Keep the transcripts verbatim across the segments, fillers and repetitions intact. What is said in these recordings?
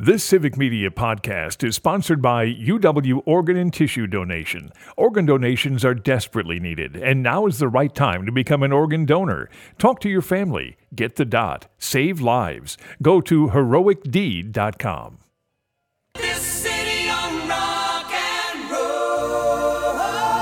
This Civic Media podcast is sponsored by U W Organ and Tissue Donation. Organ donations are desperately needed, and now is the right time to become an organ donor. Talk to your family. Get the dot. Save lives. Go to heroic deed dot com. This city on rock and roll.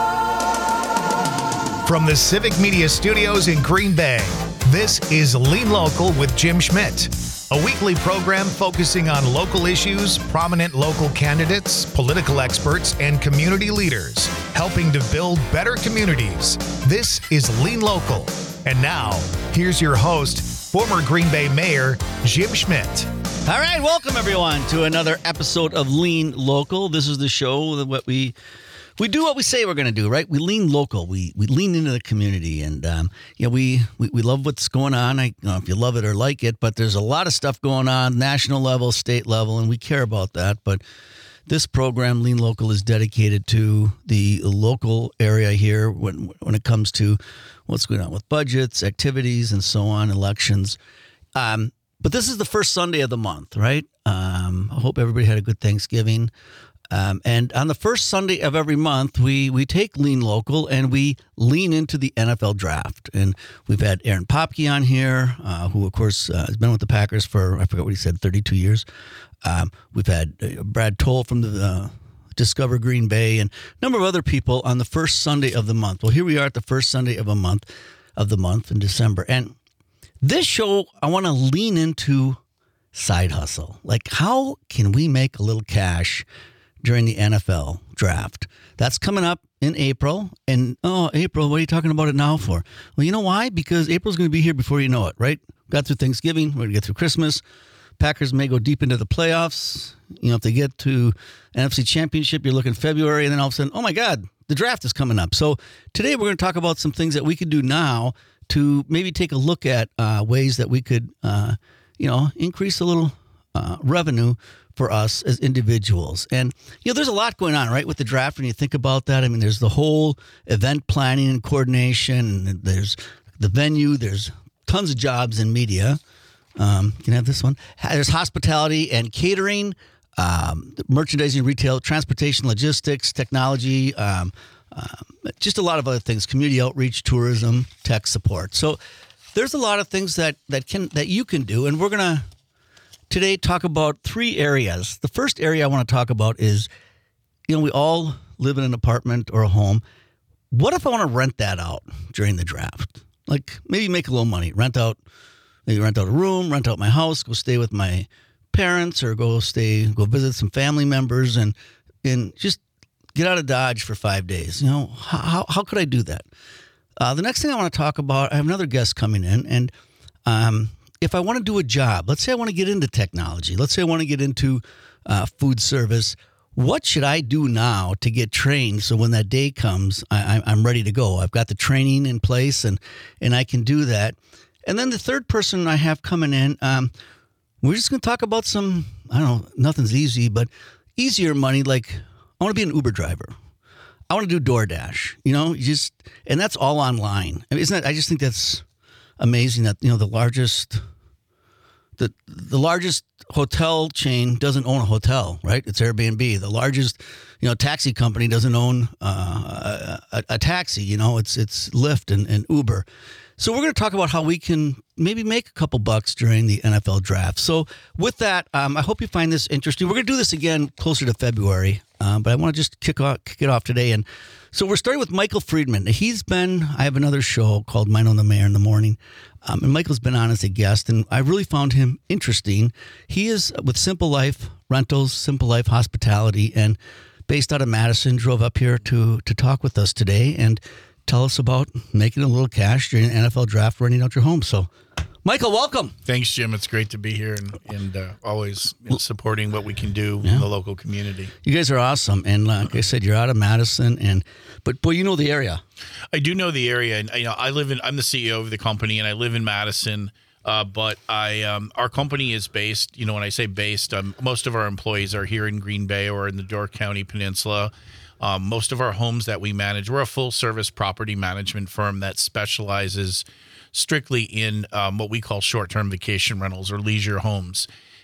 From the Civic Media Studios in Green Bay, this is Lean Local with Jim Schmidt, a weekly program focusing on local issues, prominent local candidates, political experts, and community leaders, helping to build better communities. This is Lean Local. And now, here's your host, former Green Bay Mayor, Jim Schmidt. All right, welcome everyone to another episode of Lean Local. This is the show that what we we do what we say we're going to do, right? We lean local. We we lean into the community, and um, you know we, we we love what's going on. I don't know if you love it or like it, but there's a lot of stuff going on, national level, state level, and we care about that. But this program, Lean Local, is dedicated to the local area here when when it comes to what's going on with budgets, activities, and so on, elections. Um, But this is the first Sunday of the month, right? Um, I hope everybody had a good Thanksgiving. Um, and on the first Sunday of every month, we we take Lean Local and we lean into the N F L draft. And we've had Aaron Popke on here, uh, who, of course, uh, has been with the Packers for, I forgot what he said, thirty-two years. Um, we've had uh, Brad Toll from the uh, Discover Green Bay and a number of other people on the first Sunday of the month. Well, here we are at the first Sunday of a month of the month in December. And this show, I want to lean into side hustle. Like, how can we make a little cash during the N F L draft? That's coming up in April. And, oh, April, what are you talking about it now for? Well, you know why? Because April's going to be here before you know it, right? Got through Thanksgiving. We're going to get through Christmas. Packers may go deep into the playoffs. You know, if they get to N F C Championship, you're looking February, and then all of a sudden, oh, my God, the draft is coming up. So today we're going to talk about some things that we could do now to maybe take a look at uh, ways that we could, uh, you know, increase a little uh, revenue for us as individuals. And, you know, there's a lot going on, right, with the draft when you think about that. I mean, there's the whole event planning and coordination. And there's the venue. There's tons of jobs in media. Um, can I have this one? There's hospitality and catering, um, merchandising, retail, transportation, logistics, technology, um Um, just a lot of other things, community outreach, tourism, tech support. So there's a lot of things that, that can that you can do. And we're going to today talk about three areas. The first area I want to talk about is, you know, we all live in an apartment or a home. What if I want to rent that out during the draft? Like maybe make a little money, rent out, maybe rent out a room, rent out my house, go stay with my parents or go stay, go visit some family members and, and just get out of Dodge for five days. You know, how how could I do that? Uh, the next thing I want to talk about, I have another guest coming in, and um, if I want to do a job, let's say I want to get into technology, let's say I want to get into uh, food service, what should I do now to get trained so when that day comes, I, I'm ready to go? I've got the training in place, and and I can do that. And then the third person I have coming in, um, we're just going to talk about some, I don't know, nothing's easy, but easier money, like I want to be an Uber driver. I want to do DoorDash, you know, you just, and that's all online. I mean, isn't that, I just think that's amazing that, you know, the largest, the the largest hotel chain doesn't own a hotel, right? It's Airbnb. The largest, you know, taxi company doesn't own uh, a, a taxi, you know, it's, it's Lyft and, and Uber. So we're going to talk about how we can maybe make a couple bucks during the N F L draft. So with that, um, I hope you find this interesting. We're going to do this again closer to February, um, but I want to just kick off, kick it off today. And so we're starting with Michael Friedman. He's been, I have another show called Mine on the Mayor in the Morning, um, and Michael's been on as a guest, and I really found him interesting. He is with Simple Life Rentals, Simple Life Hospitality, and based out of Madison, drove up here to to talk with us today and tell us about making a little cash during the N F L draft, renting out your home. So, Michael, welcome. Thanks, Jim. It's great to be here and, and uh, always you know, supporting what we can do yeah. in the local community. You guys are awesome. And like I said, you're out of Madison, and but boy, you know the area. I do know the area. And you know, I live in, I'm the C E O of the company, and I live in Madison. Uh, but I, um, our company is based, you know, when I say based, um, most of our employees are here in Green Bay or in the Door County Peninsula. Um, most of our homes that we manage, we're a full-service property management firm that specializes strictly in um, what we call short-term vacation rentals or leisure homes.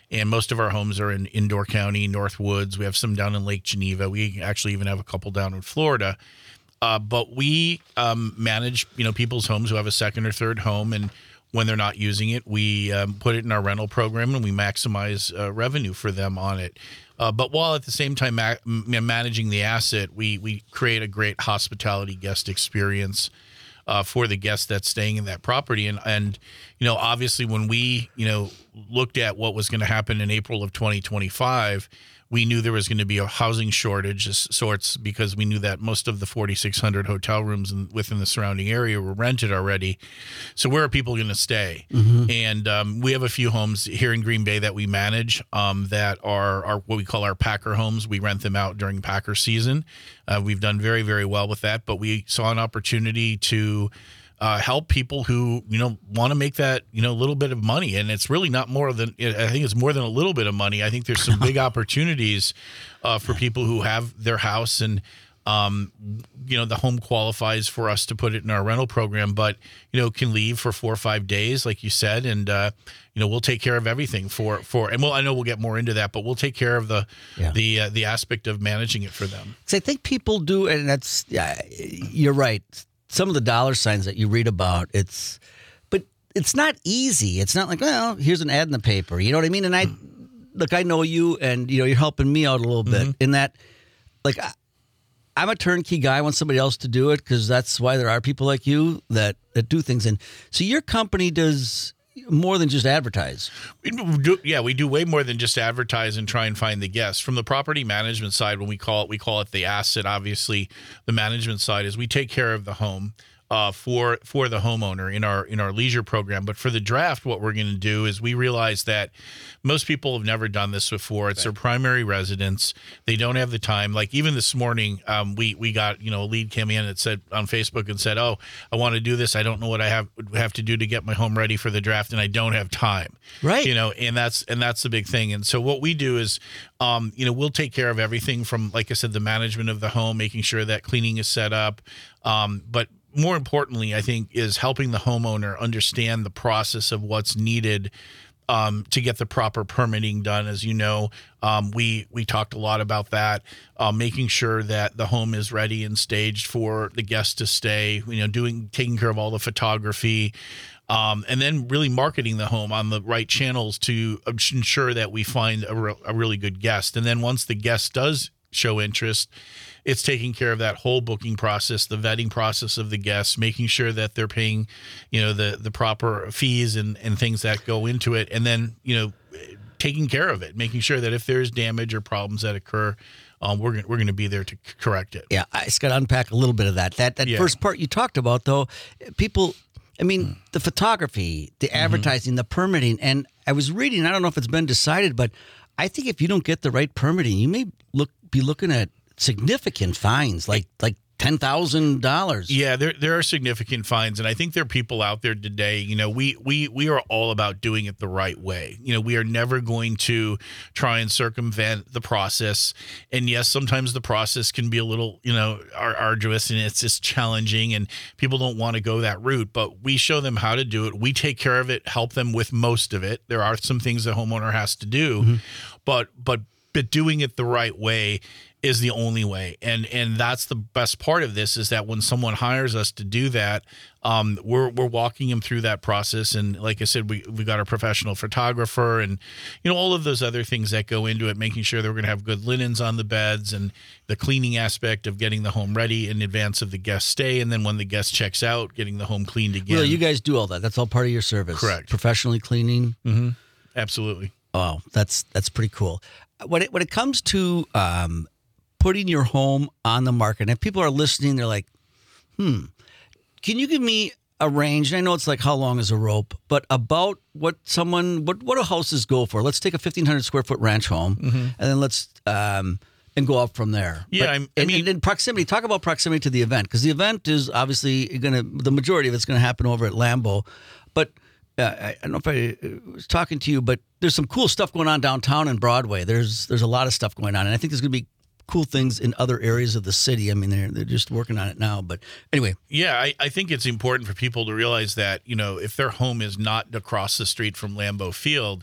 And most of our homes are in Indoor County, North Woods. We have some down in Lake Geneva. We actually even have a couple down in Florida. Uh, but we um, manage, you know, people's homes who have a second or third home, and when they're not using it, we um, put it in our rental program and we maximize uh, revenue for them on it. Uh, but while at the same time ma- managing the asset, we we create a great hospitality guest experience uh, for the guest that's staying in that property. And and you know, obviously, when we you know looked at what was going to happen in April of twenty twenty-five, we knew there was going to be a housing shortage of sorts, because we knew that most of the forty-six hundred hotel rooms in, within the surrounding area were rented already. So where are people going to stay? Mm-hmm. And um, we have a few homes here in Green Bay that we manage um, that are, are what we call our Packer homes. We rent them out during Packer season. Uh, we've done very, very well with that, but we saw an opportunity to Uh, help people who, you know, want to make that, you know, little bit of money. And it's really not more than, I think it's more than a little bit of money. I think there's some big opportunities uh, for people who have their house and, um, you know, the home qualifies for us to put it in our rental program, but, you know, can leave for four or five days, like you said. And, uh, you know, we'll take care of everything for, for, and well, I know we'll get more into that, but we'll take care of the, yeah. the, uh, the aspect of managing it for them. Because I think people do, and that's, yeah, you're right. Some of the dollar signs that you read about, it's, but it's not easy. It's not like, well, here's an ad in the paper. You know what I mean? And I, look, I know you, and you know, you're helping me out a little bit mm-hmm. in that, like, I, I'm a turnkey guy. I want somebody else to do it, because that's why there are people like you that that do things. And so your company does more than just advertise. We do, yeah, we do way more than just advertise and try and find the guests. From the property management side, when we call it, we call it the asset. Obviously, the management side is we take care of the home uh, for for the homeowner in our in our leisure program. But for the draft, what we're going to do is we realize that most people have never done this before. It's their primary residence. They don't have the time. Like even this morning, um, we we got you know a lead came in that said on Facebook and said, "Oh, I want to do this. I don't know what I have have to do to get my home ready for the draft, and I don't have time." Right. You know, and that's and that's the big thing. And so what we do is, um, you know, we'll take care of everything from, like I said, the management of the home, making sure that cleaning is set up, um, but more importantly, I think, is helping the homeowner understand the process of what's needed um, to get the proper permitting done. As you know, um, we we talked a lot about that, uh, making sure that the home is ready and staged for the guests to stay. You know, doing taking care of all the photography, um, and then really marketing the home on the right channels to ensure that we find a, re- a really good guest. And then once the guest does show interest, it's taking care of that whole booking process, the vetting process of the guests, making sure that they're paying, you know, the the proper fees and, and things that go into it. And then, you know, taking care of it, making sure that if there's damage or problems that occur, um, we're, we're going to be there to c- correct it. Yeah, I just got to unpack a little bit of that. That, that Yeah. first part you talked about, though, people, I mean, the photography, the advertising, mm-hmm. the permitting. And I was reading, I don't know if it's been decided, but I think if you don't get the right permitting, you may look be looking at significant fines, like like ten thousand dollars. Yeah, there there are significant fines, and I think there are people out there today. You know, we we we are all about doing it the right way. You know, we are never going to try and circumvent the process. And yes, sometimes the process can be a little, you know, ar- arduous, and it's just challenging, and people don't want to go that route. But we show them how to do it. We take care of it, help them with most of it. There are some things the homeowner has to do, mm-hmm. but but but doing it the right way is the only way. And and that's the best part of this, is that when someone hires us to do that, um, we're we're walking them through that process. And like I said, we we got a professional photographer and, you know, all of those other things that go into it, making sure that we're going to have good linens on the beds and the cleaning aspect of getting the home ready in advance of the guest stay. And then when the guest checks out, getting the home cleaned again. Well, you guys do all that. That's all part of your service. Correct. Professionally cleaning. Mm-hmm. Absolutely. Oh, that's that's pretty cool. When it when it comes to um, putting your home on the market, and if people are listening, they're like, hmm, can you give me a range? And I know it's like how long is a rope, but about what someone, what, what do houses go for? Let's take a fifteen hundred square foot ranch home, mm-hmm. and then let's, um, and go up from there. Yeah, but, I'm, I and, mean, and, and proximity, talk about proximity to the event, because the event is obviously going to, the majority of it's going to happen over at Lambeau, but Uh, I, I don't know if I was talking to you, but there's some cool stuff going on downtown and Broadway. There's there's a lot of stuff going on, and I think there's going to be cool things in other areas of the city. I mean, they're they're just working on it now. But anyway, yeah, I, I think it's important for people to realize that, you know, if their home is not across the street from Lambeau Field,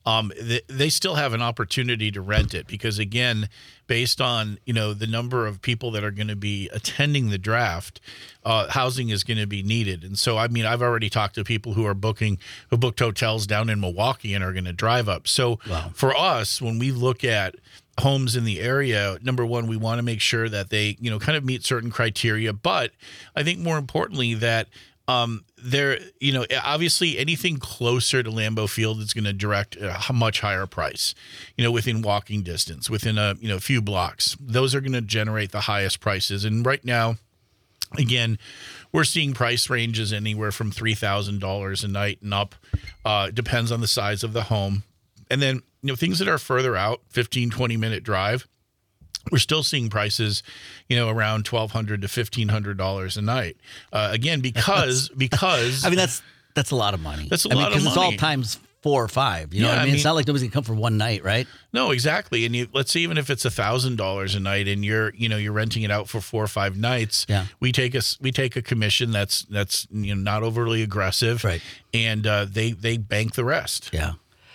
um, th- they still have an opportunity to rent it because, again, based on, you know, the number of people that are going to be attending the draft, uh, housing is going to be needed. And so, I mean, I've already talked to people who are booking, who booked hotels down in Milwaukee and are going to drive up. So Wow. for us, when we look at homes in the area, number one, we want to make sure that they, you know, kind of meet certain criteria. But I think more importantly that um, they're, you know, obviously anything closer to Lambeau Field is going to direct a much higher price, you know, within walking distance, within a, you know, few blocks. Those are going to generate the highest prices. And right now, again, we're seeing price ranges anywhere from three thousand dollars a night and up. Uh, depends on the size of the home. And then, you know, things that are further out, fifteen, twenty minute drive, we're still seeing prices, you know, around twelve hundred dollars to fifteen hundred dollars a night. Uh, again, because, because I mean, that's that's a lot of money. That's a I mean, lot of because it's all money. times four or five. You know Yeah, what I I mean? It's mean- not like nobody's gonna come for one night, right? no, exactly. And you, let's say even if it's a thousand dollars a night and you're, you know, you're renting it out for four or five nights, Yeah. we take a, s- we take a commission that's, that's, you know, not overly aggressive. Right. And uh, they, they bank the rest. Yeah.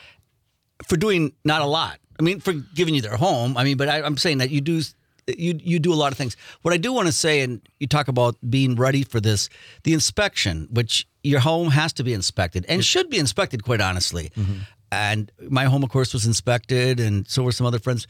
For doing not a lot. I mean, for giving you their home. I mean, but I, I'm saying that you do you you do a lot of things. What I do want to say, and you talk about being ready for this, the inspection, which your home has to be inspected and should be inspected, quite honestly. And my home, of course, was inspected, and so were some other friends.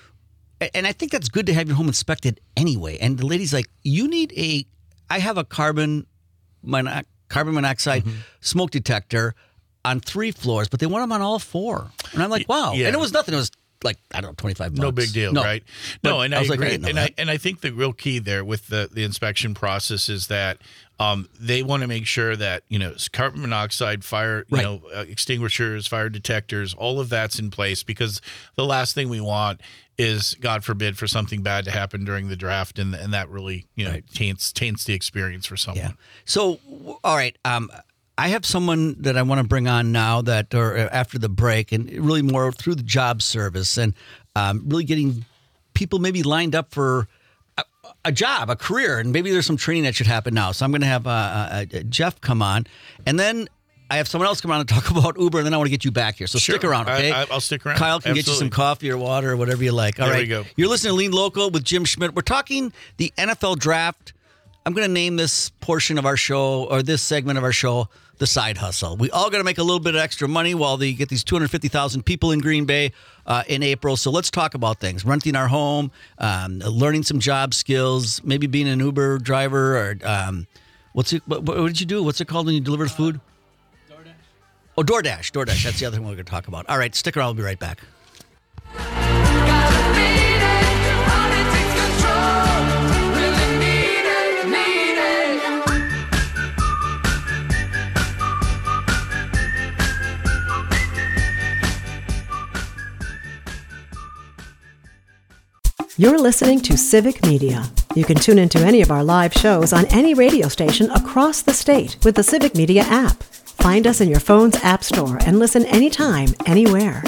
A- And I think that's good to have your home inspected anyway. And the lady's like, you need a, I have a carbon, mono, carbon monoxide smoke detector on three floors, but they want them on all four. And I'm like, wow. yeah. And it was nothing. It was like, I don't know, twenty-five bucks. No big deal, No. right? No, But and I I, was like, I agree. didn't know and that. I and I think the real key there with the, the inspection process is that um, they want to make sure that, you know, carbon monoxide, fire, you Right. know, uh, extinguishers, fire detectors, all of that's in place, because the last thing we want is, God forbid, for something bad to happen during the draft, and and that really, you know, Right. taints taints the experience for someone. Yeah. So, w- all right. Um, I have someone that I want to bring on now that, or uh, after the break, and really more through the job service and um, really getting people maybe lined up for a, a job, a career, and maybe there's some training that should happen now. So I'm going to have uh, uh, uh, Jeff come on, and then I have someone else come on and talk about Uber, and then I want to get you back here. So Sure. stick around, okay? I- I- I'll stick around. Kyle can get you some Absolutely. coffee or water or whatever you like. All There right. we go. You're listening to Lean Local with Jim Schmidt. We're talking the N F L draft. I'm going to name this portion of our show, or this segment of our show, the side hustle. We all got to make a little bit of extra money while they get these two hundred fifty thousand people in Green Bay uh, in April. So let's talk about things: renting our home, um, learning some job skills, maybe being an Uber driver, or um, what's it? What, what did you do? What's it called when you deliver the food? DoorDash. Oh, DoorDash. DoorDash. That's the other one we're going to talk about. All right, stick around. We'll be right back. Gotta beat it, politics control. Really need it, need it. You're listening to Civic Media. You can tune into any of our live shows on any radio station across the state with the Civic Media app. Find us in your phone's app store and listen anytime, anywhere.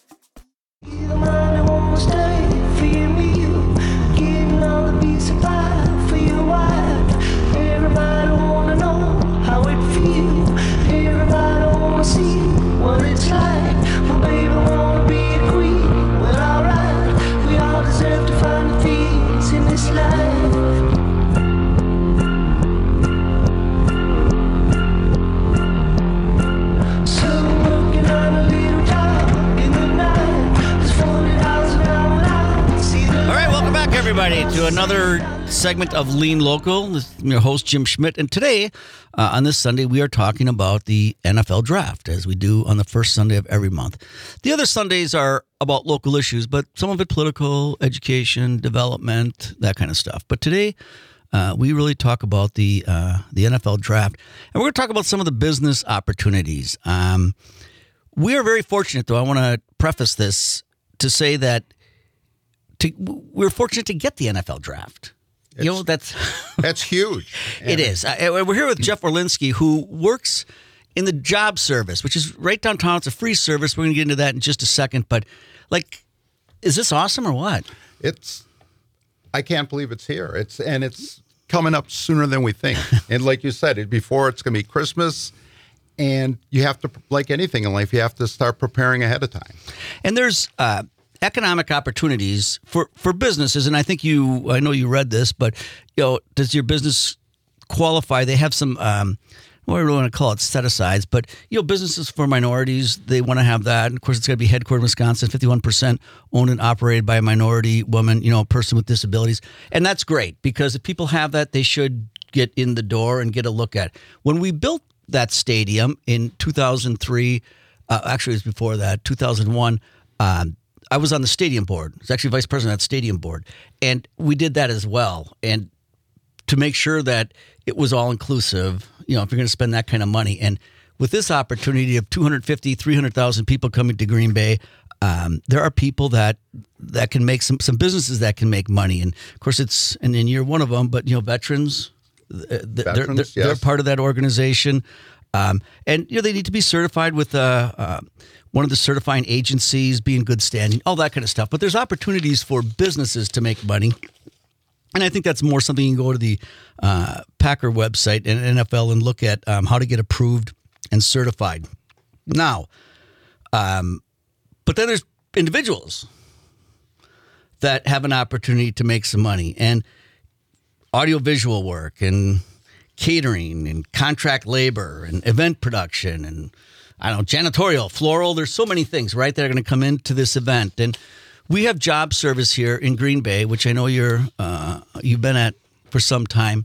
All right, welcome back, everybody, to another segment of Lean Local. This is your host, Jim Schmidt. And today, uh, on this Sunday, we are talking about the N F L draft, as we do on the first Sunday of every month. The other Sundays are about local issues, but some of it political, education, development, that kind of stuff. But today, uh, we really talk about the uh, the N F L draft. And we're going to talk about some of the business opportunities. Um, we are very fortunate, though. I want to preface this to say that to, we're fortunate to get the N F L draft. You know, that's That's huge. it is. Uh, we're here with Jeff Orlinski, who works in the job service, which is right downtown. It's a free service. We're going to get into that in just a second. But, like, is this awesome or what? It's I can't believe it's here. It's and it's coming up sooner than we think. And like you said, it before it's going to be Christmas, And you have to, like anything in life, you have to start preparing ahead of time. And there's uh, economic opportunities for, for businesses, and I think you, I know you read this, but you know, does your business qualify? They have some, um, what do I really want to call it, set-asides, but you know, businesses for minorities, they want to have that. And of course, it's got to be headquartered in Wisconsin, fifty-one percent owned and operated by a minority woman, you know, a person with disabilities. And that's great, because if people have that, they should get in the door and get a look at it. When we built that stadium in two thousand three, uh, actually it was before that, two thousand one, um, I was on the stadium board. I was actually vice president of that stadium board. And we did that as well. And to make sure that it was all inclusive, you know, if you're going to spend that kind of money. And with this opportunity of two hundred fifty, three hundred thousand people coming to Green Bay, um, there are people that that can make some, some businesses that can make money. And of course it's, and then you're one of them, but you know, veterans, They're, they're, Veterans, they're yes. part of that organization, um, and you know they need to be certified with uh, uh, one of the certifying agencies, be in good standing, all that kind of stuff. But there's opportunities for businesses to make money, and I think that's more something you can go to the uh, Packer website and N F L and look at um, how to get approved and certified. Now, um, but then there's individuals that have an opportunity to make some money, and audiovisual work and catering and contract labor and event production and I don't know, janitorial, floral. There's so many things, right, that are going to come into this event. And we have job service here in Green Bay, which I know you're uh, you've been at for some time.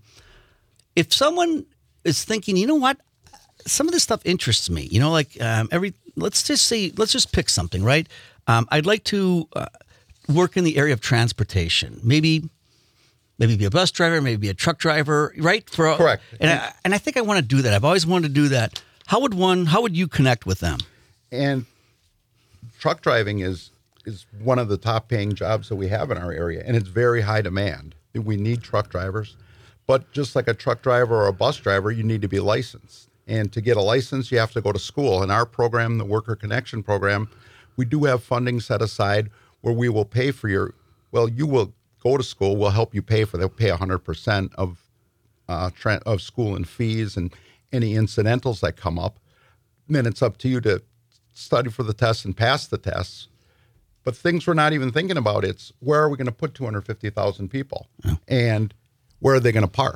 If someone is thinking, you know what, some of this stuff interests me, you know, like um, every let's just say let's just pick something, right? Um, I'd like to uh, work in the area of transportation, maybe. Maybe be a bus driver, maybe be a truck driver, right? For Correct. And I, and I think I want to do that. I've always wanted to do that. How would one? How would you connect with them? And truck driving is is one of the top paying jobs that we have in our area, and it's very high demand. We need truck drivers, but just like a truck driver or a bus driver, you need to be licensed. And to get a license, you have to go to school. In our program, the Worker Connection program, we do have funding set aside where we will pay for your. Well, you will. Go to school, we'll help you pay for, they'll pay one hundred percent of uh, tra- of school and fees and any incidentals that come up. Then it's up to you to study for the tests and pass the tests. But things we're not even thinking about, it's where are we going to put two hundred fifty thousand people? Yeah. And where are they going to park?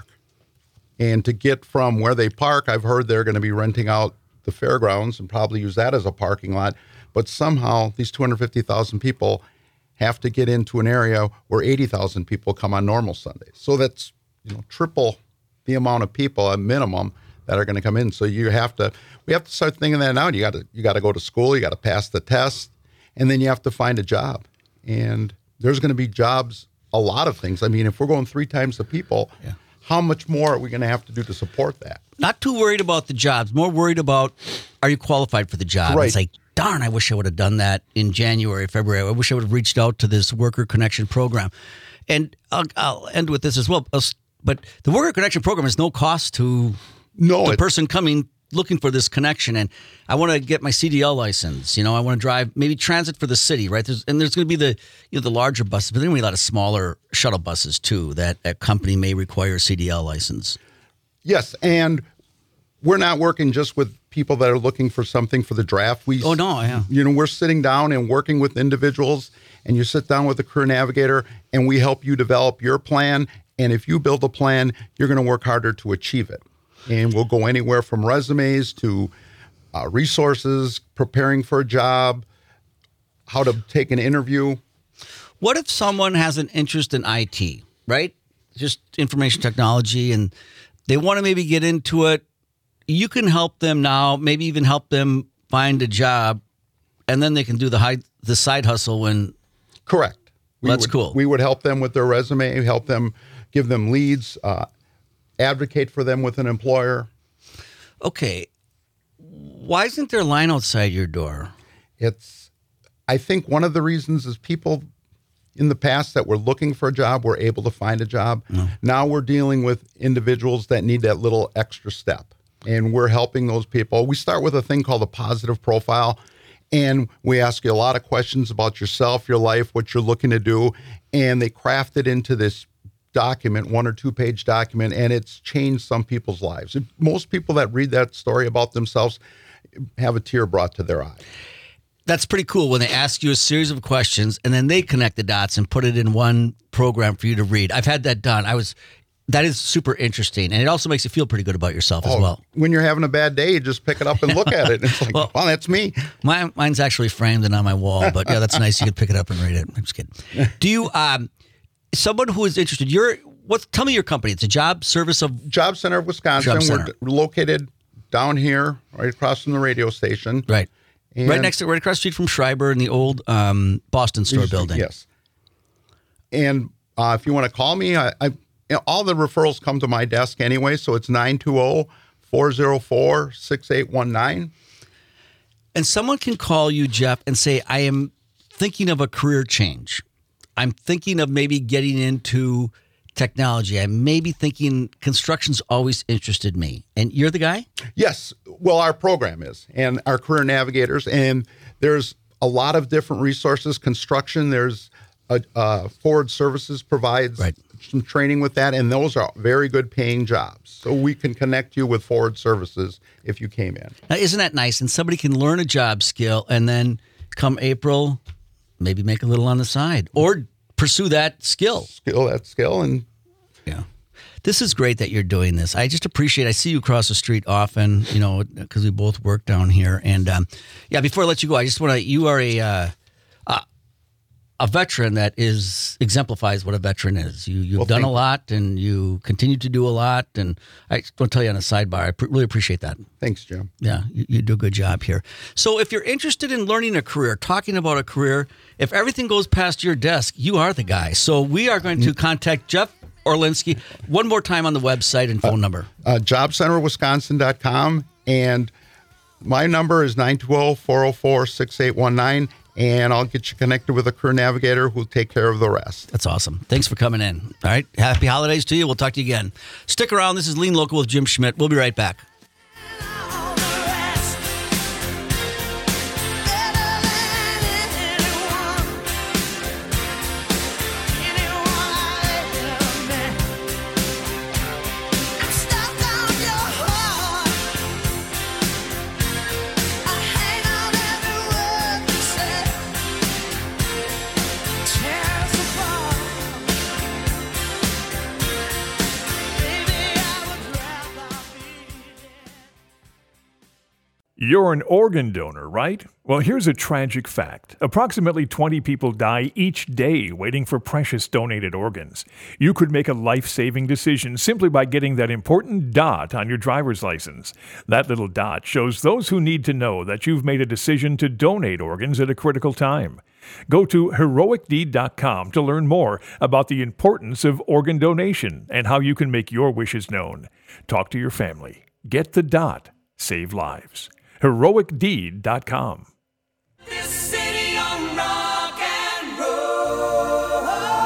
And to get from where they park, I've heard they're going to be renting out the fairgrounds and probably use that as a parking lot. But somehow these two hundred fifty thousand people have to get into an area where eighty thousand people come on normal Sundays. So that's, you know, triple the amount of people at minimum that are going to come in. So you have to, we have to start thinking that now. You got to, you got to go to school, you got to pass the test, and then you have to find a job. And there's going to be jobs, a lot of things. I mean, if we're going three times the people, yeah. how much more are we going to have to do to support that? Not too worried about the jobs, more worried about, are you qualified for the job? Right. It's like, darn, I wish I would have done that in January, February. I wish I would have reached out to this Worker Connection program. And I'll, I'll end with this as well. But the Worker Connection program is no cost to no, the it, person coming looking for this connection. And I want to get my C D L license. You know, I want to drive maybe transit for the city, right? There's, and there's going to be the you know the larger buses, but there's going to be a lot of smaller shuttle buses too that a company may require a C D L license. Yes, and we're not working just with people that are looking for something for the draft. We, oh, no, yeah. You know, we're sitting down and working with individuals, and you sit down with a career navigator, and we help you develop your plan. And if you build a plan, you're going to work harder to achieve it. And we'll go anywhere from resumes to uh, resources, preparing for a job, how to take an interview. What if someone has an interest in I T, right? Just information technology, and they want to maybe get into it. You can help them now, maybe even help them find a job, and then they can do the high, the side hustle when. Correct. We That's would, cool. We would help them with their resume, help them, give them leads, uh, advocate for them with an employer. Okay. Why isn't there a line outside your door? It's, I think one of the reasons is people in the past that were looking for a job were able to find a job. No. Now we're dealing with individuals that need that little extra step. And we're helping those people. We start with a thing called a positive profile. And we ask you a lot of questions about yourself, your life, what you're looking to do. And they craft it into this document, one or two page document, and it's changed some people's lives. Most people that read that story about themselves have a tear brought to their eye. That's pretty cool when they ask you a series of questions and then they connect the dots and put it in one program for you to read. I've had that done. I was, that is super interesting. And it also makes you feel pretty good about yourself as Oh, well. When you're having a bad day, you just pick it up and look at it. And it's like, Well- well, that's me. My, mine's actually framed and on my wall, but yeah, that's nice. You could pick it up and read it. I'm just kidding. Do you, um, someone who is interested, you're, what, tell me your company. It's a job service of, Job Center of Wisconsin. Job Center. We're located down here, right across from the radio station. right. And- right next to, right across the street from Schreiber in the old um, Boston store building. Yes. And uh, if you want to call me, I, I you know, all the referrals come to my desk anyway, so it's nine two zero, four zero four, six eight one nine. And someone can call you, Jeff, and say, I am thinking of a career change. I'm thinking of maybe getting into technology. I may be thinking construction's always interested me. And you're the guy? Yes. Well, our program is, and our career navigators, and there's a lot of different resources. Construction, there's a, uh, Forward Services provides Right. some training with that, and those are very good paying jobs. So we can connect you with Forward Services if you came in. Now, isn't that nice? And somebody can learn a job skill and then come April, maybe make a little on the side or pursue that skill. Skill that skill, and Yeah. This is great that you're doing this. I just appreciate I see you across the street often, you know, because we both work down here. And um, yeah, before I let you go, I just want to, you are a, uh, a a veteran that is exemplifies what a veteran is. You, you've Well, done a thank you. lot and you continue to do a lot. And I just want to tell you on a sidebar, I pr- really appreciate that. thanks, Jim. Yeah, you, you do a good job here. So if you're interested in learning a career, talking about a career, if everything goes past your desk, you are the guy. So we are going to contact Jeff Orlinski one more time on the website and phone number. Uh, job center wisconsin dot com, and my number is nine two zero, four zero four, six eight one nine, and I'll get you connected with a career navigator who'll take care of the rest. That's awesome. Thanks for coming in. All right. Happy holidays to you. We'll talk to you again. Stick around. This is Lean Local with Jim Schmidt. We'll be right back. You're an organ donor, right? Well, here's a tragic fact. Approximately twenty people die each day waiting for precious donated organs. You could make a life-saving decision simply by getting that important dot on your driver's license. That little dot shows those who need to know that you've made a decision to donate organs at a critical time. Go to heroic deed dot com to learn more about the importance of organ donation and how you can make your wishes known. Talk to your family. Get the dot. Save lives. heroic deed dot com. This city on rock and roll.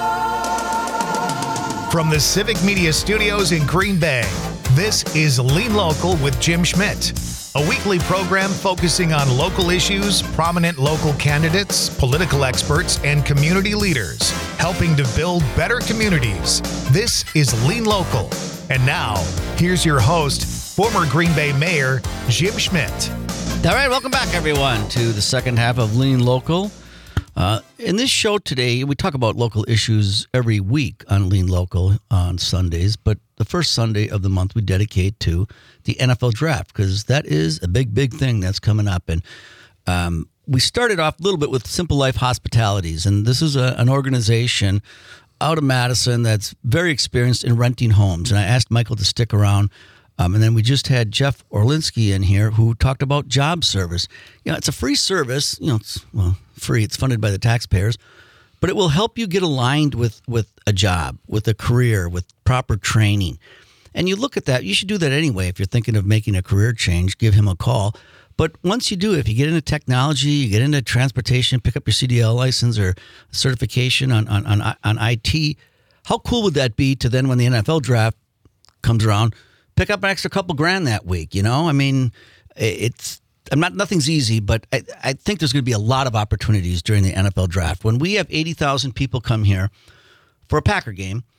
From the Civic Media Studios in Green Bay, this is Lean Local with Jim Schmidt, a weekly program focusing on local issues, prominent local candidates, political experts, and community leaders, helping to build better communities. This is Lean Local. And now, here's your host, former Green Bay Mayor Jim Schmidt. All right, welcome back, everyone, to the second half of Lean Local. Uh, in this show today, we talk about local issues every week on Lean Local on Sundays, but the first Sunday of the month we dedicate to the N F L Draft because that is a big, big thing that's coming up. And um, we started off a little bit with Simple Life Hospitalities, and this is a, an organization out of Madison that's very experienced in renting homes. And I asked Michael to stick around. Um, and then we just had Jeff Orlinski in here who talked about job service. You know, it's a free service. You know, it's, well, free. It's funded by the taxpayers. But it will help you get aligned with, with a job, with a career, with proper training. And you look at that. You should do that anyway. If you're thinking of making a career change, give him a call. But once you do, if you get into technology, you get into transportation, pick up your C D L license or certification on, on, on, on I T, how cool would that be to then when the N F L draft comes around, pick up an extra couple grand that week, you know? I mean, it's I'm not nothing's easy, but I, I think there's going to be a lot of opportunities during the N F L draft. When we have eighty thousand people come here for a Packer game,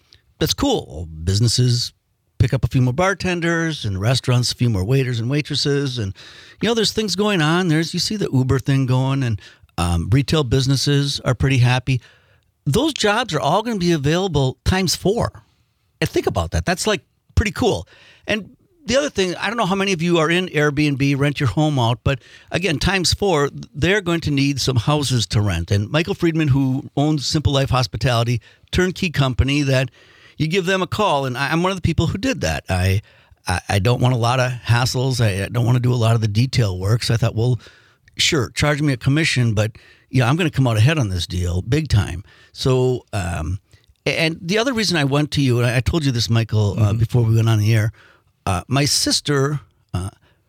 that's cool. Businesses pick up a few more bartenders, and restaurants a few more waiters and waitresses, and you know, there's things going on. There's you see the Uber thing going, and um, retail businesses are pretty happy. Those jobs are all going to be available times four. And think about that. That's like pretty cool. And the other thing, I don't know how many of you are in Airbnb, rent your home out, but again, times four, they're going to need some houses to rent. And Michael Friedman, who owns Simple Life Hospitality, turnkey company, that you give them a call. And I'm one of the people who did that. I I, I don't want a lot of hassles. I don't want to do a lot of the detail work. So I thought, well, sure, charge me a commission, but yeah, I'm going to come out ahead on this deal big time. So, um, and the other reason I went to you, and I told you this, Michael, uh, mm-hmm. before we went on the air, uh, my sister uh,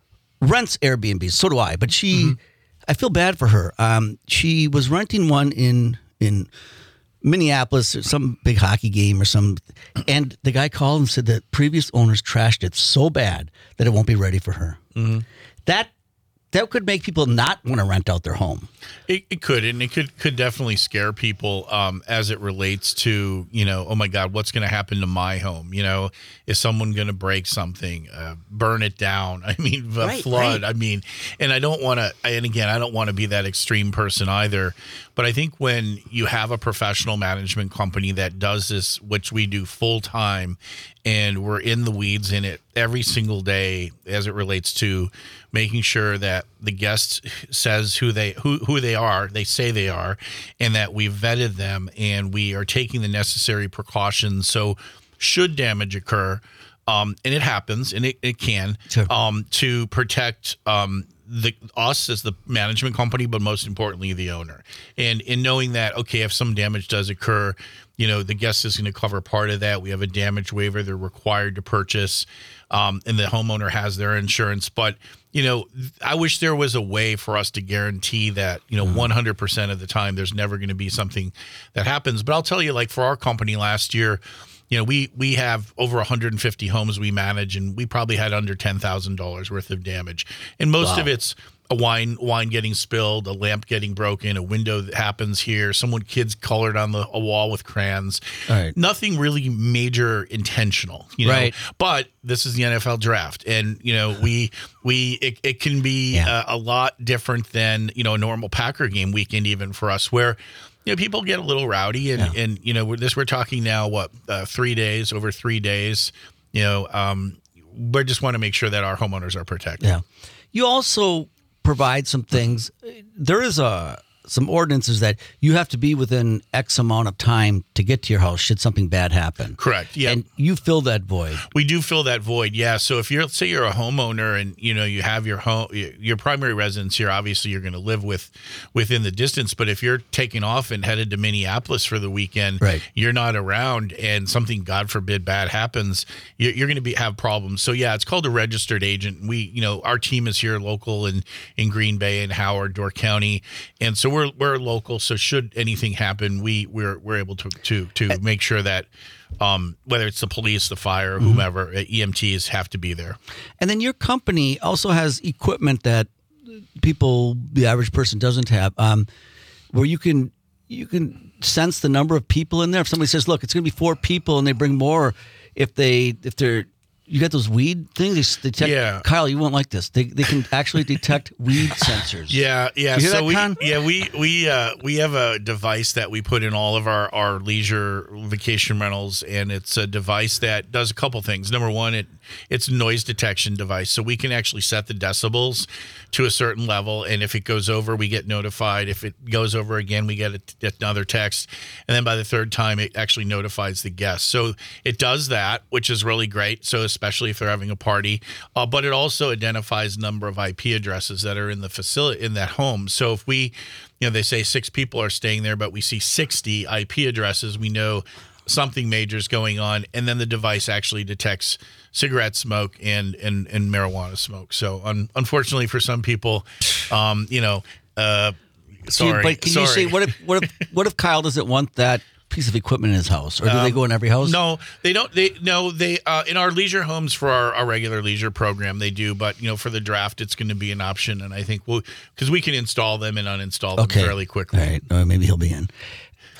rents Airbnbs. So do I, but she, mm-hmm. I feel bad for her. Um, she was renting one in in Minneapolis, or some big hockey game or some, and the guy called and said that previous owners trashed it so bad that it won't be ready for her. Mm-hmm. That that could make people not want to rent out their home. It, it could, and it could could definitely scare people um, as it relates to, you know, oh my God, what's going to happen to my home? You know, is someone going to break something, uh, burn it down? I mean, a right, flood. Right. I mean, and I don't want to, and again, I don't want to be that extreme person either. But I think when you have a professional management company that does this, which we do full time, and we're in the weeds in it every single day as it relates to making sure that the guest says who they who, who they are, they say they are, and that we've vetted them and we are taking the necessary precautions. So should damage occur, um, and it happens, and it, it can, sure. um, to protect um, the us as the management company, but most importantly, the owner. And in knowing that, okay, if some damage does occur, you know, the guest is going to cover part of that. We have a damage waiver they're required to purchase, um, and the homeowner has their insurance. But, you know, I wish there was a way for us to guarantee that, you know, mm-hmm. one hundred percent of the time there's never going to be something that happens. But I'll tell you, like for our company last year, you know, we we have over one hundred fifty homes we manage, and we probably had under ten thousand dollars worth of damage. And most wow. of it's a wine wine getting spilled, a lamp getting broken, a window that happens here, someone kids colored on the a wall with crayons. Right. Nothing really major intentional, you know. Right. But this is the N F L draft, and you know we we it, it can be Yeah. a, a lot different than, you know, a normal Packer game weekend even for us, where you know, people get a little rowdy, and, Yeah. and you know, we're this we're talking now what uh, three days over three days. You know, um, we just want to make sure that our homeowners are protected. Yeah. You also provide some things. There is a some ordinances that you have to be within X amount of time to get to your house should something bad happen. Correct. Yeah. And you fill that void. We do fill that void, yeah. So if you're, say you're a homeowner and you know you have your home, your primary residence here, obviously you're going to live with within the distance. But if you're taking off and headed to Minneapolis for the weekend, right. you're not around, and something, God forbid, bad happens, you're, you're going to be have problems. So yeah, it's called a registered agent. We, you know, our team is here local in in Green Bay and Howard, Door County, and so we're we're local. So should anything happen, we we're we're able to to to make sure that. Um, whether it's the police, the fire, whomever, mm-hmm. E M Ts have to be there. And then your company also has equipment that people, the average person, doesn't have, um, where you can you can sense the number of people in there. If somebody says, "Look, it's going to be four people," and they bring more, if they if they're you got those weed things. They detect. Yeah. Kyle, you won't like this. They they can actually detect weed sensors. Yeah, yeah. You hear so that, we Con? yeah we we uh, we have a device that we put in all of our, our leisure vacation rentals, and it's a device that does a couple things. Number one, it it's a noise detection device, so we can actually set the decibels to a certain level, and if it goes over, we get notified. If it goes over again, we get a, another text, and then by the third time, it actually notifies the guest. So it does that, which is really great. So especially if they're having a party, uh, but it also identifies number of I P addresses that are in the facility in that home. So if we, you know, they say six people are staying there, but we see sixty I P addresses, we know something major is going on, and then the device actually detects cigarette smoke and and, and marijuana smoke. So un, unfortunately for some people, um, you know, uh, sorry, but can sorry. you say what if what if what if Kyle doesn't want that piece of equipment in his house, or do um, they go in every house? No, they don't. They no, they uh, in our leisure homes for our, our regular leisure program they do, but you know for the draft it's going to be an option, and I think we'll because we can install them and uninstall them okay. fairly quickly. All right, or maybe he'll be in.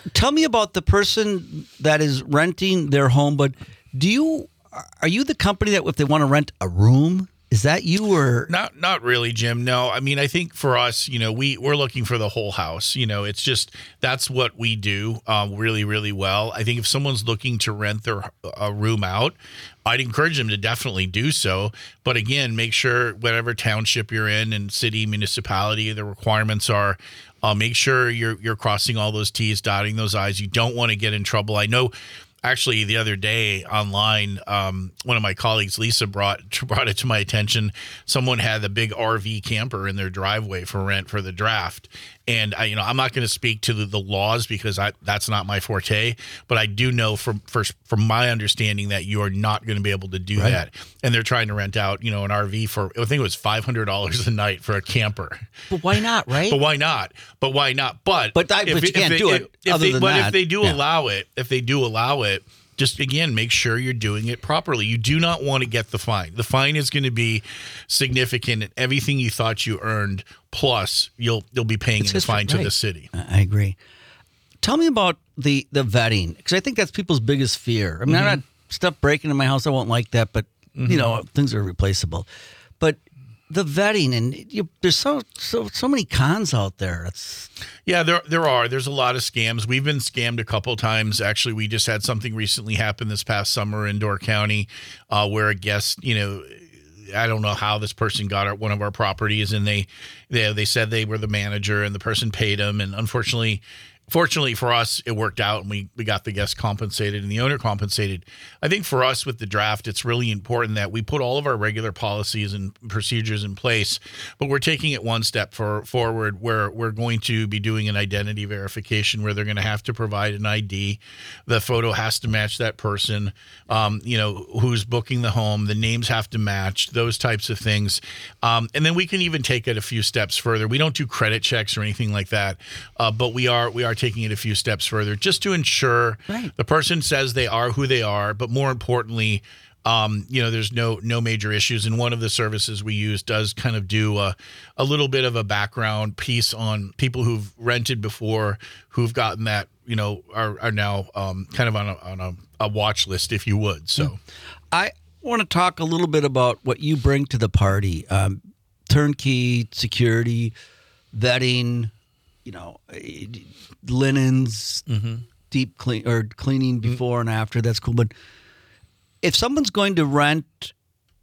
Tell me about the person that is renting their home, but do you are you the company that if they want to rent a room, is that you or Not not really, Jim. No, I mean, I think for us, you know, we we're looking for the whole house. You know, it's just that's what we do um, really, really well. I think if someone's looking to rent their a room out, I'd encourage them to definitely do so. But again, make sure whatever township you're in and city, municipality, the requirements are. Uh, make sure you're you're crossing all those T's, dotting those I's. You don't want to get in trouble. I know. Actually, the other day online, um, one of my colleagues, Lisa, brought brought it to my attention. Someone had a big R V camper in their driveway for rent for the draft. And I, you know, I'm not going to speak to the, the laws because I, that's not my forte. But I do know from from from my understanding that you are not going to be able to do Right. that. And they're trying to rent out, you know, an R V for I think it was five hundred dollars a night for a camper. But why not, right? But why not? But why not? But But I- but you can't do it If other they, than but that. if they do Yeah. allow it, if they do allow it, just again make sure you're doing it properly. You do not want to get the fine. The fine is going to be significant, and everything you thought you earned plus you'll you'll be paying It's in the history, fine to right. the city. I I agree. Tell me about the the vetting, because I think that's people's biggest fear. I mean, I'm not stuff breaking in my house. I won't like that, but you know, things are replaceable. But the vetting, and you, there's so so so many cons out there. It's Yeah, there there are. There's a lot of scams. We've been scammed a couple times. Actually, we just had something recently happen this past summer in Door County, uh, where a guest, you know, I don't know how this person got at one of our properties, and they they they said they were the manager, and the person paid them, and unfortunately. Fortunately for us, it worked out, and we, we got the guest compensated and the owner compensated. I think for us with the draft, it's really important that we put all of our regular policies and procedures in place, but we're taking it one step for, forward where we're going to be doing an identity verification where they're going to have to provide an I D. The photo has to match that person, um, you know, who's booking the home. The names have to match, those types of things. Um, and then we can even take it a few steps further. We don't do credit checks or anything like that, uh, but we are we are taking it a few steps further just to ensure Right. the person says they are who they are, but more importantly, um, you know, there's no no major issues. And one of the services we use does kind of do a, a little bit of a background piece on people who've rented before, who've gotten that, you know, are are now um, kind of on a on a, a watch list, if you would. So I want to talk a little bit about what you bring to the party. Um, turnkey, security, vetting, you know, eh, linens, deep clean or cleaning before and after. That's cool. But if someone's going to rent,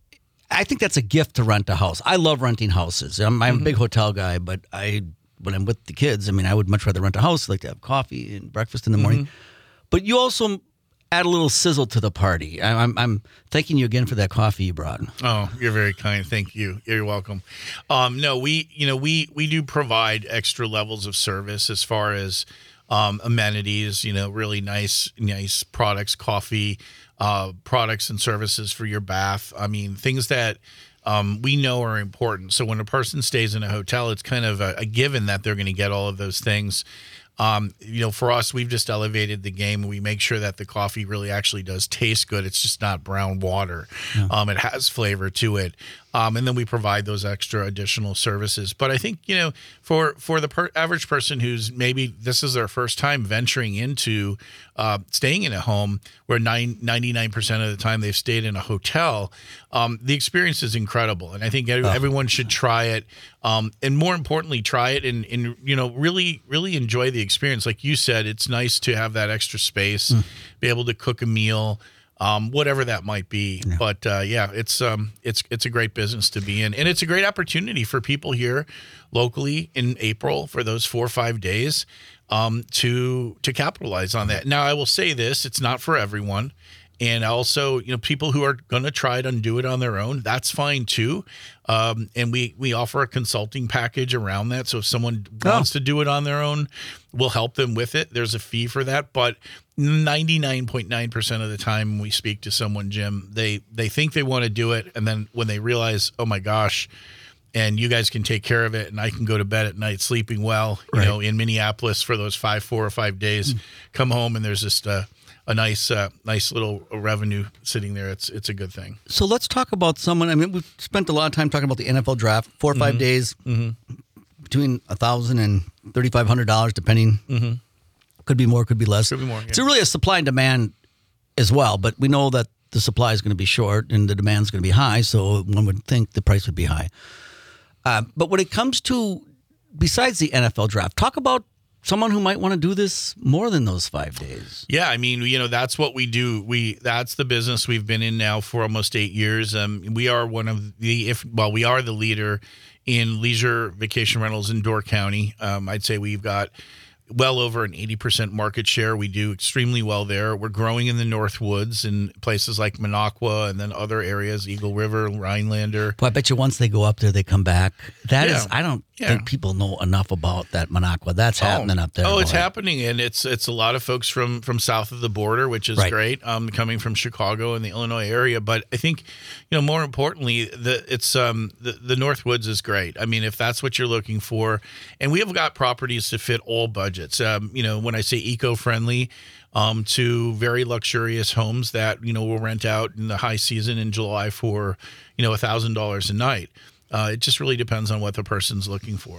I think that's a gift to rent a house. I love renting houses. I'm, I'm a big hotel guy, but I when I'm with the kids, I mean, I would much rather rent a house. I like to have coffee and breakfast in the morning. But you also add a little sizzle to the party. I, I'm, I'm thanking you again for that coffee you brought. Oh, you're very kind. Thank you. You're welcome. Um, no, we, you know, we, we do provide extra levels of service as far as um, amenities, you know, really nice, nice products, coffee, uh, products and services for your bath. I mean, things that um, we know are important. So when a person stays in a hotel, it's kind of a, a given that they're going to get all of those things. Um, you know, for us, we've just elevated the game. We make sure that the coffee really actually does taste good. It's just not brown water. Yeah. Um, it has flavor to it. Um, and then we provide those extra additional services. But I think, you know, for, for the per- average person who's maybe this is their first time venturing into uh, staying in a home where nine, ninety-nine percent of the time they've stayed in a hotel, um, the experience is incredible. And I think every, oh. everyone should try it. Um, and more importantly, try it and, and, you know, really, really enjoy the experience. Like you said, it's nice to have that extra space, mm. be able to cook a meal, um, whatever that might be. Yeah. But uh, yeah, it's um, it's it's a great business to be in, and it's a great opportunity for people here locally in April for those four or five days um, to to capitalize on that. Now, I will say this: it's not for everyone. And also, you know, people who are going to try it and do it on their own, that's fine too. Um, and we, we offer a consulting package around that. So if someone oh. wants to do it on their own, we'll help them with it. There's a fee for that. But ninety-nine point nine percent of the time when we speak to someone, Jim, they, they think they want to do it. And then when they realize, oh my gosh, and you guys can take care of it, and I can go to bed at night sleeping well, you right. know, in Minneapolis for those five, four or five days, mm. come home and there's just uh, a nice, uh, nice little revenue sitting there. It's it's a good thing. So let's talk about someone. I mean, we've spent a lot of time talking about the N F L draft. Four or five mm-hmm. days, mm-hmm. between a thousand and thirty five hundred dollars, depending. Mm-hmm. Could be more, could be less. Could be more, yeah. It's really a supply and demand as well, but we know that the supply is going to be short and the demand is going to be high, so one would think the price would be high. Uh, but when it comes to, besides the N F L draft, talk about someone who might want to do this more than those five days. Yeah, I mean, you know, that's what we do. We that's the business we've been in now for almost eight years. Um, we are one of the, if well, we are the leader in leisure vacation rentals in Door County. Um, I'd say we've got well over an eighty percent market share. We do extremely well there. We're growing in the North Woods in places like Minocqua and then other areas, Eagle River, Rhinelander. Well, I bet you once they go up there, they come back. That Yeah. is, I don't Yeah. think people know enough about that Minocqua. That's happening up there. Oh, it's boy. happening, and it's it's a lot of folks from from south of the border, which is Right. great. Um, coming from Chicago and the Illinois area, but I think, you know, more importantly, the it's um the the North Woods is great. I mean, if that's what you're looking for, and we have got properties to fit all budgets. Um, you know, when I say eco-friendly, um, to very luxurious homes that you know will rent out in the high season in July for you know a thousand dollars a night. Uh, it just really depends on what the person's looking for.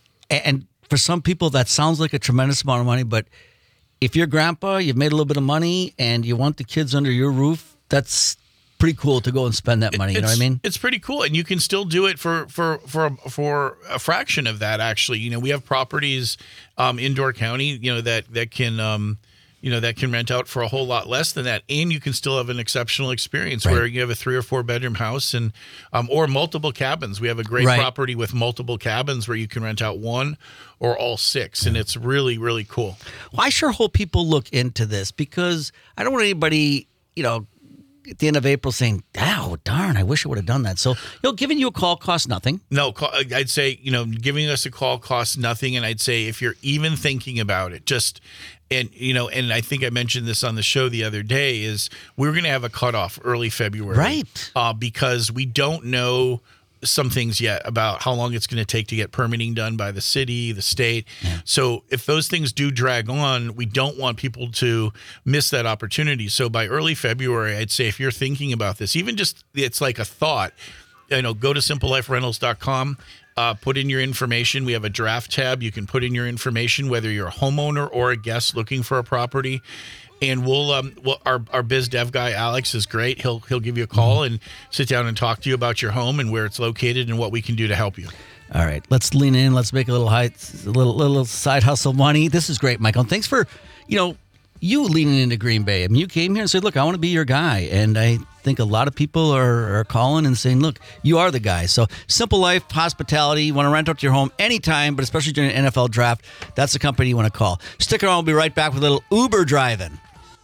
And for some people, that sounds like a tremendous amount of money. But if you're grandpa, you've made a little bit of money, and you want the kids under your roof, that's pretty cool to go and spend that money. You know what I It's- mean? It's pretty cool, and you can still do it for for for for a fraction of that. Actually, you know, we have properties um, in Door County, you know, that that can. Um, you know, that can rent out for a whole lot less than that. And you can still have an exceptional experience Right. where you have a three or four bedroom house and, um, or multiple cabins. We have a great Right. property with multiple cabins where you can rent out one or all six. And it's really, really cool. Well, I sure hope people look into this because I don't want anybody, you know, at the end of April saying, "Oh, darn, I wish I would have done that." So, you know, giving you a call costs nothing. No, call- I'd say, you know, giving us a call costs nothing. And I'd say if you're even thinking about it, just, and, you know, and I think I mentioned this on the show the other day, is we're going to have a cutoff early February. Right. Uh, because we don't know some things yet about how long it's going to take to get permitting done by the city, the state. So if those things do drag on, we don't want people to miss that opportunity. So by early February, I'd say if you're thinking about this, even just it's like a thought, you know, go to simple life rentals dot com. Uh, put in your information. We have a draft tab. You can put in your information, whether you're a homeowner or a guest looking for a property. And we'll, um, we'll our our biz dev guy Alex is great. He'll he'll give you a call and sit down and talk to you about your home and where it's located and what we can do to help you. All right, let's lean in. Let's make a little high, a little little side hustle money. This is great, Michael. And thanks for, you know, you leaning into Green Bay. I mean, you came here and said, "Look, I want to be your guy." And I think a lot of people are, are calling and saying, "Look, you are the guy." So, Simple Life Hospitality. You want to rent out your home anytime, but especially during the N F L draft, that's the company you want to call. Stick around. We'll be right back with a little Uber driving.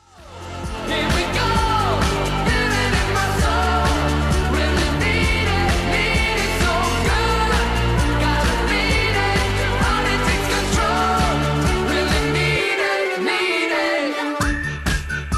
Here we go, feel it in my soul. Really need it, need it so good. Gotta beat it, all it takes control. Really need it, need it.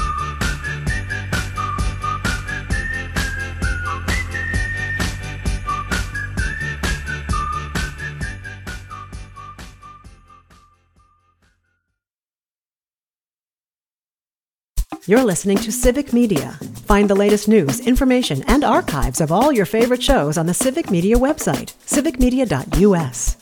You're listening to Civic Media. Find the latest news, information, and archives of all your favorite shows on the Civic Media website, civic media dot u s.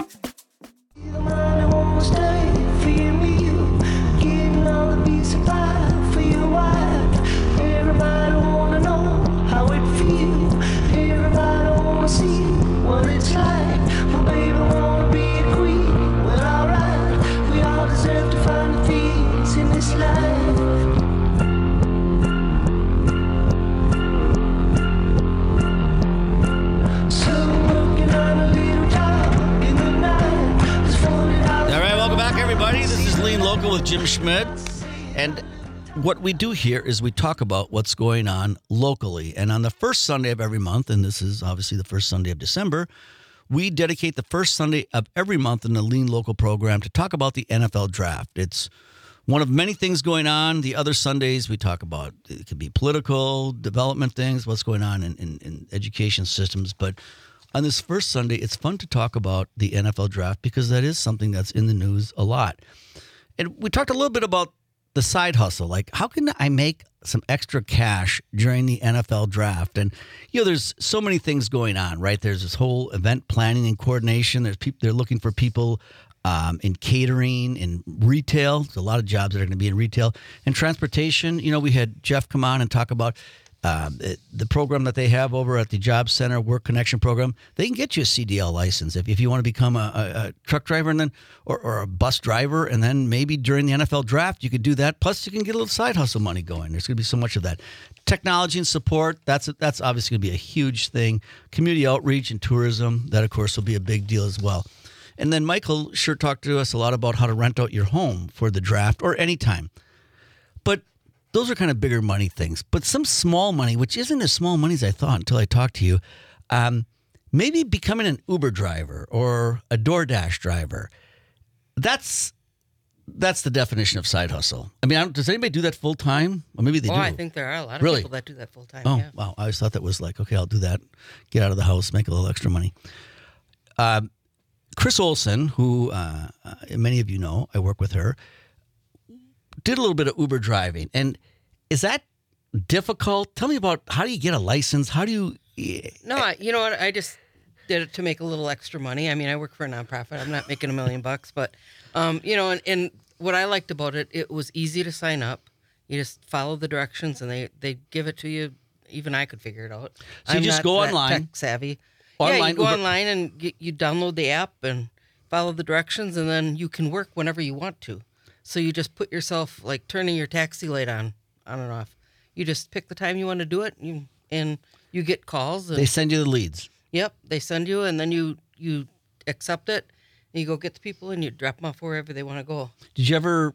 All right, welcome back, everybody. This is Lean Local with Jim Schmidt. And what we do here is we talk about what's going on locally. And on the first Sunday of every month, and this is obviously the first Sunday of December, we dedicate the first Sunday of every month in the Lean Local program to talk about the N F L draft. It's one of many things going on. The other Sundays we talk about, it could be political, development things, what's going on in, in, in education systems. But on this first Sunday, it's fun to talk about the N F L draft because that is something that's in the news a lot. And we talked a little bit about the side hustle. Like, how can I make some extra cash during the N F L draft? And, you know, there's so many things going on, right? There's this whole event planning and coordination. There's people, they're looking for people um, in catering, in retail. There's a lot of jobs that are going to be in retail. And transportation, you know, we had Jeff come on and talk about uh, the, the program that they have over at the Job Center Work Connection program. They can get you a C D L license if, if you want to become a, a, a truck driver and then or, or a bus driver, and then maybe during the N F L draft you could do that. Plus, you can get a little side hustle money going. There's going to be so much of that. Technology and support, that's that's obviously going to be a huge thing. Community outreach and tourism, that of course will be a big deal as well. And then Michael sure talked to us a lot about how to rent out your home for the draft or anytime. But those are kind of bigger money things. But some small money, which isn't as small money as I thought until I talked to you, um, maybe becoming an Uber driver or a DoorDash driver. That's that's the definition of side hustle. I mean, I don't, does anybody do that full time? Or maybe they Oh, do. I think there are a lot of Really? people that do that full time. Oh, yeah. wow. I always thought that was like, okay, I'll do that. Get out of the house, make a little extra money. Um, Chris Olson, who uh, uh, many of you know, I work with her, did a little bit of Uber driving. And is that difficult? Tell me about how do you get a license? How do you... No, I, you know what? I just did it to make a little extra money. I mean, I work for a nonprofit. I'm not making a million bucks, but um, you know, and, and what I liked about it, it was easy to sign up. You just follow the directions, and they they give it to you. Even I could figure it out. So you I'm just not go that online. tech savvy. yeah, Online you go Uber- online and you, you download the app and follow the directions, and then you can work whenever you want to. So you just put yourself like turning your taxi light on, on and off. You just pick the time you want to do it, you, and you get calls. And, They send you the leads. Yep, they send you, and then you you accept it, and you go get the people, and you drop them off wherever they want to go. Did you ever...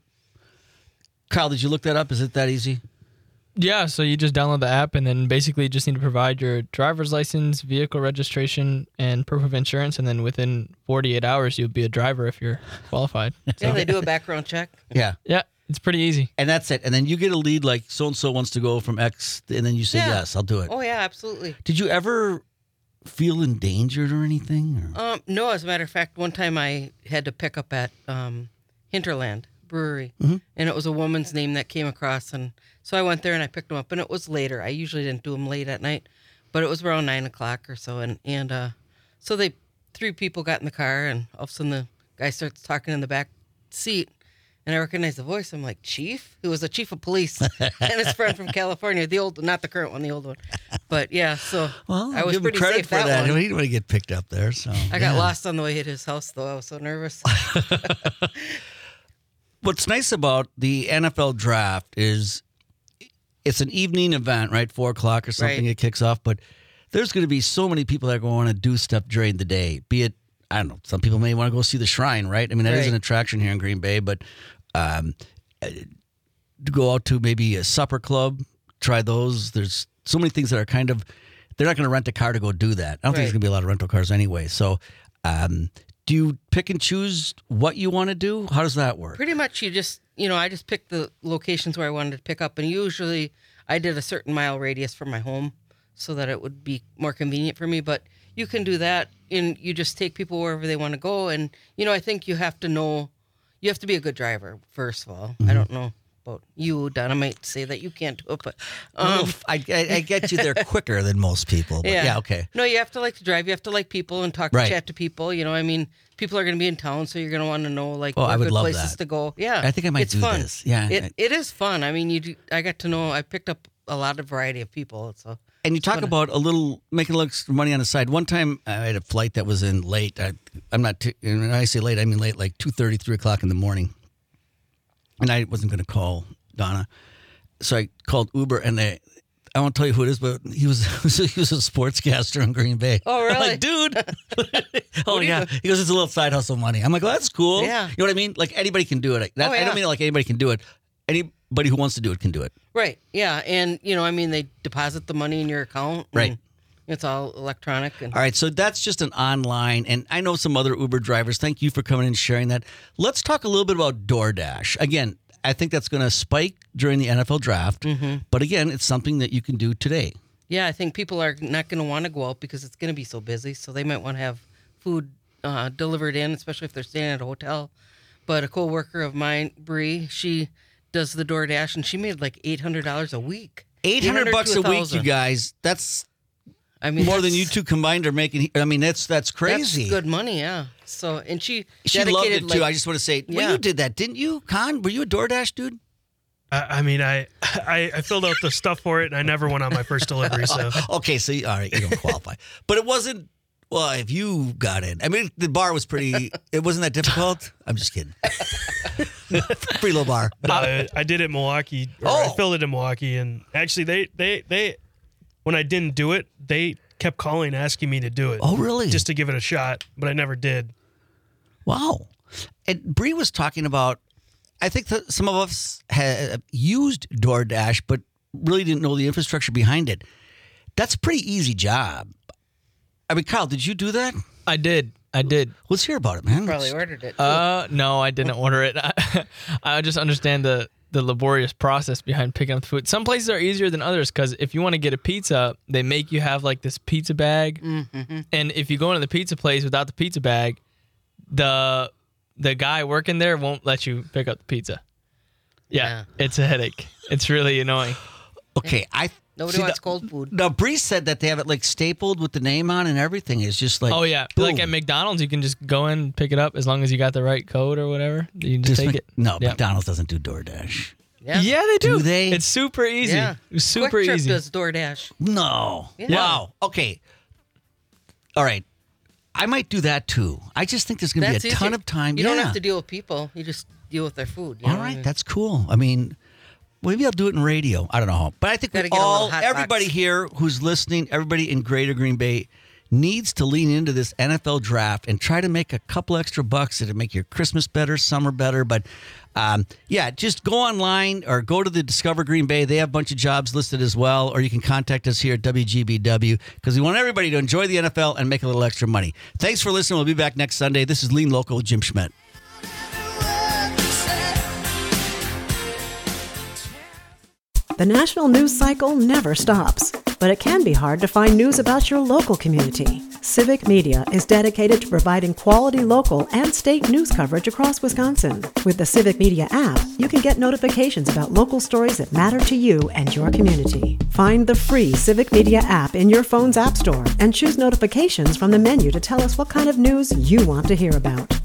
Kyle, did you look that up? Is it that easy? Yeah, so you just download the app and then basically just need to provide your driver's license, vehicle registration, and proof of insurance, and then within forty-eight hours you'll be a driver if you're qualified. Yeah, they do a background check. Yeah. Yeah, it's pretty easy. And that's it. And then you get a lead like so-and-so wants to go from X, and then you say, Yeah. yes, I'll do it. Oh yeah, absolutely. Did you ever feel endangered or anything? Or? Um, no, as a matter of fact, one time I had to pick up at um, Hinterland Brewery, Mm-hmm. and it was a woman's name that came across, and so I went there and I picked them up, and it was later. I usually didn't do them late at night, but it was around nine o'clock or so, and and uh, so they three people got in the car, and all of a sudden the guy starts talking in the back seat, and I recognized the voice. I'm like, Chief, who was a chief of police, and his friend from California, the old, not the current one, the old one, but yeah. So Well, I was give him pretty credit safe for that, that. one. He didn't want to get picked up there. So I got yeah. lost on the way to his house, though. I was so nervous. What's nice about the N F L draft is it's an evening event, right? Four o'clock or something Right. it kicks off. But there's going to be so many people that are going to want to do stuff during the day. Be it, I don't know, some people may want to go see the shrine, right? I mean, that is Right. an attraction here in Green Bay. But um, uh, to go out to maybe a supper club, try those. There's so many things that are kind of, they're not going to rent a car to go do that. I don't think there's Right. going to be a lot of rental cars anyway. So um, do you pick and choose what you want to do? How does that work? Pretty much, you just, you know, I just picked the locations where I wanted to pick up, and usually I did a certain mile radius from my home so that it would be more convenient for me. But you can do that, and you just take people wherever they want to go. And you know, I think you have to know, you have to be a good driver first of all. Mm-hmm. I don't know about you, Don. I might say that you can't do it, but um, I, I, I get you there quicker than most people. But yeah. okay. No, you have to like to drive. You have to like people and talk, Right. chat to people. You know, I mean, people are going to be in town, so you're going to want to know like Oh, where I would good love places that. to go. Yeah, I think I might it's do fun. this. Yeah, it I- it is fun. I mean, you do, I got to know. I picked up a lot of variety of people. So And you talk Wanna- about a little making a little extra money on the side. One time I had a flight that was in late. I, I'm not. T- and when I say late, I mean late, like two thirty, three o'clock in the morning. And I wasn't going to call Donna, so I called Uber, and they. I won't tell you who it is, but he was he was a sportscaster in Green Bay. Oh, I'm really? like, dude. oh do you yeah. do? He goes, it's a little side hustle money. I'm like, well, that's cool. Yeah. You know what I mean? Like anybody can do it. That, Oh, I yeah. don't mean like anybody can do it. Anybody who wants to do it can do it. right, yeah, and you know, I mean, they deposit the money in your account. and Right. It's all electronic. And All right, so that's just an online, and I know some other Uber drivers. Thank you for coming and sharing that. Let's talk a little bit about DoorDash. Again, I think that's going to spike during the N F L draft, but again, it's something that you can do today. yeah, I think people are not going to want to go out because it's going to be so busy. So they might want to have food uh, delivered in, especially if they're staying at a hotel. But a coworker of mine, Bree, she does the DoorDash, and she made like eight hundred dollars a week. eight hundred bucks to a week, thousand. you guys. That's I mean, more than that's- you two combined are making. I mean, that's that's crazy. That's good money, yeah. So and she She loved dedicated it too. like, I just want to say, well, Yeah. you did that, didn't you, Con? Were you a DoorDash dude? I, I mean, I, I I filled out the stuff for it, and I never went on my first delivery. So Okay, so you- all right, you don't qualify. But it wasn't. Well, if you got in, I mean, the bar was pretty. It wasn't that difficult. I'm just kidding. Pretty low bar. no, I, I did it in Milwaukee. Or Oh. I filled it in Milwaukee, and actually, they they they when I didn't do it, they kept calling asking me to do it. Oh, really? Just to give it a shot, but I never did. Wow. And Bree was talking about, I think that some of us had used DoorDash, but really didn't know the infrastructure behind it. That's a pretty easy job. I mean, Kyle, did you do that? I did. I did. Let's hear about it, man. probably ordered it. too. Uh, no, I didn't order it. I, I just understand the the laborious process behind picking up the food. Some places are easier than others because if you want to get a pizza, they make you have like this pizza bag, Mm-hmm. and if you go into the pizza place without the pizza bag, the the guy working there won't let you pick up the pizza. Yeah, Yeah. it's a headache. It's really annoying. Okay, I. Nobody see, wants the- cold food. Now, Bree said that they have it like stapled with the name on and everything. It's just like, Oh yeah, boom. like at McDonald's, you can just go in and pick it up as long as you got the right code or whatever. You can just, Just take Mc- it. No, Yeah. McDonald's doesn't do DoorDash. Yeah. Yeah, they do. Do they? It's super easy. Yeah. It's super Quick Trip easy. does DoorDash. No. Yeah. Wow. Okay. All right. I might do that too. I just think there's going to be That's a ton easy. of time. You yeah. don't have to deal with people. You just deal with their food. You All know? right, that's cool. I mean, maybe I'll do it in radio. I don't know how. But I think we Gotta get a little all, hot everybody box. here who's listening, everybody in Greater Green Bay needs to lean into this N F L draft and try to make a couple extra bucks to make your Christmas better, summer better. But um, yeah, just go online or go to the Discover Green Bay. They have a bunch of jobs listed as well. Or you can contact us here at W G B W because we want everybody to enjoy the N F L and make a little extra money. Thanks for listening. We'll be back next Sunday. This is Lean Local with Jim Schmidt. The national news cycle never stops, but it can be hard to find news about your local community. Civic Media is dedicated to providing quality local and state news coverage across Wisconsin. With the Civic Media app, you can get notifications about local stories that matter to you and your community. Find the free Civic Media app in your phone's app store and choose notifications from the menu to tell us what kind of news you want to hear about.